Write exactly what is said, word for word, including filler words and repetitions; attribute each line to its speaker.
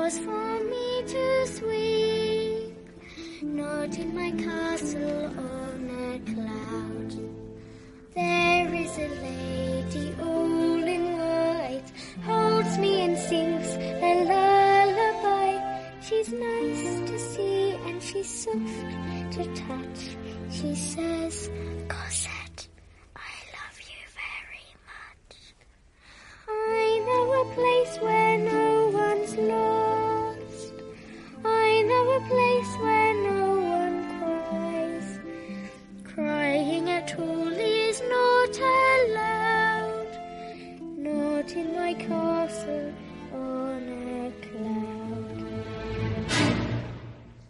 Speaker 1: was for me to sweep, not in my castle on a cloud. There is a lady all in white, holds me and sings a lullaby. She's nice to see and she's soft to touch. She says, Cosette, I love you very much. I know a place where no one's lost. I know a place where no one cries. Crying at all is not allowed, not in my castle on a